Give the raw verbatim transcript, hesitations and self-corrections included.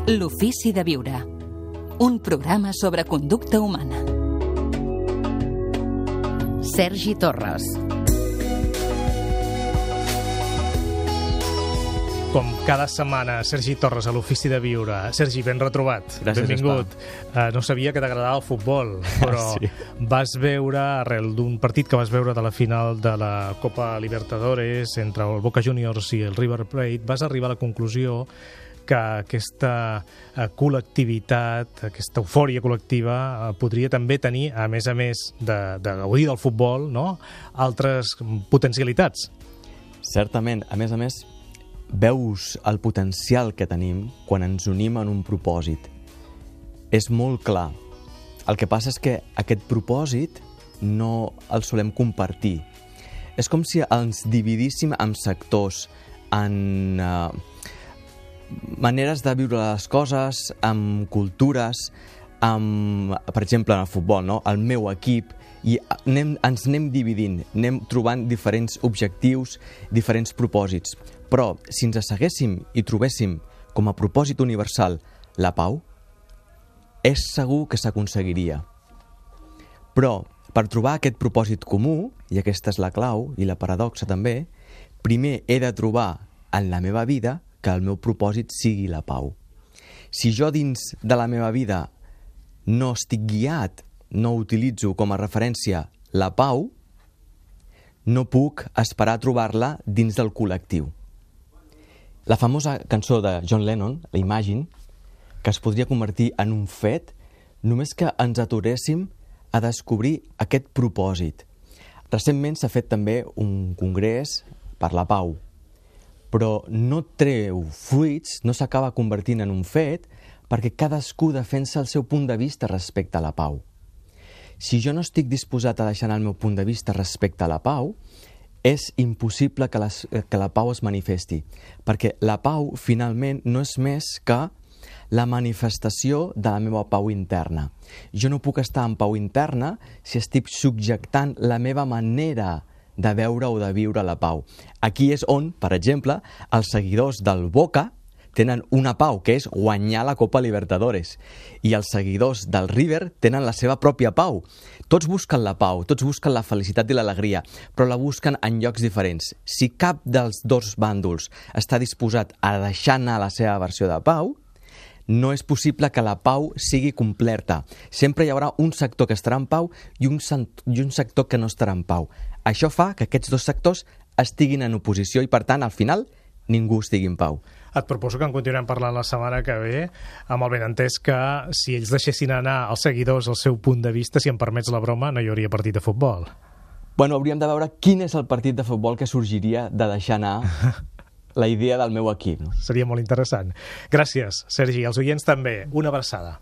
L'ofici de viure. Un programa sobre conducta humana. Sergi Torres. Com cada setmana, Sergi Torres a l'Ofici de Viure. Sergi, ben retrobat. Gràcies, benvingut. Uh, no sabia que t'agradava el futbol, però sí. Vas veure, arrel d'un partit que vas veure de la final de la Copa Libertadores entre el Boca Juniors i el River Plate, vas arribar a la conclusió que aquesta uh, col·lectivitat, aquesta eufòria col·lectiva uh, podria també tenir, a més a més de, de gaudir del futbol, no?, altres potencialitats. Certament. A més a més, veus el potencial que tenim quan ens unim en un propòsit. És molt clar. El que passa és que aquest propòsit no el solem compartir. És com si ens dividíssim en sectors, en uh, maneres de viure les coses, en cultures, amb, per exemple, en el futbol, no? El meu equip, i anem, ens anem dividint, anem trobant diferents objectius, diferents propòsits. Però si ens asseguéssim i trobéssim com a propòsit universal la pau, és segur que s'aconseguiria. Però per trobar aquest propòsit comú, i aquesta és la clau i la paradoxa també, primer he de trobar en la meva vida que el meu propòsit sigui la pau. Si jo dins de la meva vida no estic guiat, no utilitzo com a referència la pau, no puc esperar trobar-la dins del col·lectiu. La famosa cançó de John Lennon, la Imagine, que es podria convertir en un fet només que ens aturéssim a descobrir aquest propòsit. Recentment s'ha fet també un congrés per la pau, però no treu fruits, no s'acaba convertint en un fet, perquè cadascú defensa el seu punt de vista respecte a la pau. Si jo no estic disposat a deixar el meu punt de vista respecte a la pau, és impossible que, les, que la pau es manifesti, perquè la pau, finalment, no és més que la manifestació de la meva pau interna. Jo no puc estar en pau interna si estic subjectant la meva manera de veure o de viure la pau. Aquí és on, per exemple, els seguidors del Boca tenen una pau, que és guanyar la Copa Libertadores. I els seguidors del River tenen la seva pròpia pau. Tots busquen la pau, tots busquen la felicitat i l'alegria, però la busquen en llocs diferents. Si cap dels dos bàndols està disposat a deixar anar la seva versió de pau, no és possible que la pau sigui completa. Sempre hi haurà un sector que estarà en pau i un, i un sector que no estarà en pau. Això fa que aquests dos sectors estiguin en oposició i, per tant, al final, ningú estigui en pau. Et proposo que en continuem parlant la setmana que ve, amb el benentès que si ells deixessin anar els seguidors al seu punt de vista, si em permets la broma, no hi hauria partit de futbol. Bueno, hauríem de veure quin és el partit de futbol que sorgiria de deixar anar la idea del meu equip. Seria molt interessant. Gràcies, Sergi. Els oients també. Una abraçada.